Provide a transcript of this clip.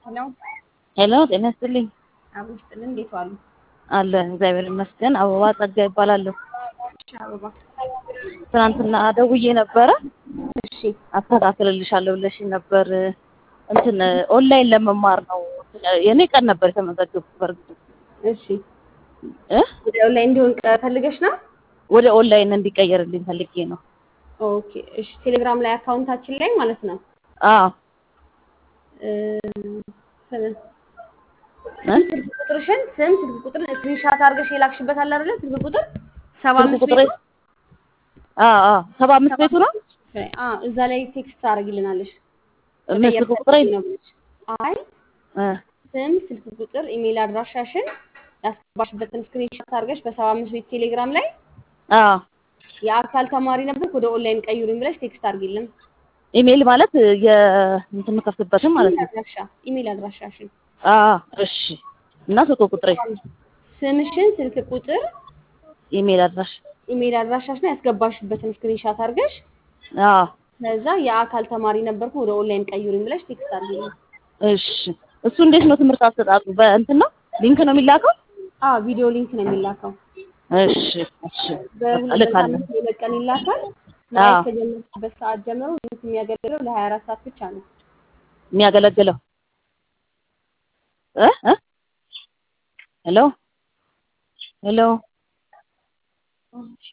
ሄሎ ሄሎ ጤና ይስጥልኝ። አብሮ ይስጥልን። እንዴት ዋሉ? አለ እግዚአብሔር ይመስገን። አበባ ጸጋ ይባላለሁ። እሺ አበባ። ትናንትና ደውዬ ነበረ እሺ አስተካክልልሻለሁ ብለሽኝ ነበር። እንትን ኦንላይን ለመማር ነው። የኔ ቀን ነበር የተመዘገብኩት። በርግጥ እሺ ወዲያው ላይ እንዲሆን ፈልገሽ ነው? ወደ ኦንላይን እንዲቀየርልኝ ፈልጌ ነው። ኦኬ እሺ። ቴሌግራም ላይ አካውንታችን ላይ ማለት ነው አዎ ስልክ ቁጥርሽን ስልክ ቁጥር ስክሪንሻት አድርገሽ የላክሽበት አለ አይደለ? ስልክ ቁጥር 75 ቤቱ 75 ቤቱ ነው። እዛ ላይ ቴክስት ታደርጊልናለሽ። ስልክ ቁጥሬ አይ ስም፣ ስልክ ቁጥር፣ ኢሜል አድራሻሽን ያስገባሽበትን ስክሪንሻት አድርገሽ በ75 ቤት ቴሌግራም ላይ የአካል ተማሪ ነበር ወደ ኦንላይን ቀይሩኝ ብለሽ ቴክስት አድርጊልን። ኢሜል ማለት እንትን የምከፍትበትን ማለት ነው። ኢሜል አድራሻሽን እሺ። እና ስልክ ቁጥሬ ስምሽን፣ ስልክ ቁጥር፣ ኢሜል አድራሻሽን ያስገባሽበትን ስክሪንሻት አድርገሽ ከዛ የአካል ተማሪ ነበርኩ ወደ ኦንላይን ቀይሩኝ ብለሽ ቴክስት አድርጊልን። እሺ። እሱ እንዴት ነው ትምህርት አሰጣጡ? በእንትን ነው ሊንክ ነው የሚላከው? ቪዲዮ ሊንክ ነው የሚላከው። እሺ በሳምንት ሁለት ቀን ይላካል። ማየት ከጀመርሽበት ሰዓት ጀምሮ ሊንክ የሚያገለግለው ለ24 ሰዓት ብቻ ነው የሚያገለግለው። ሄሎ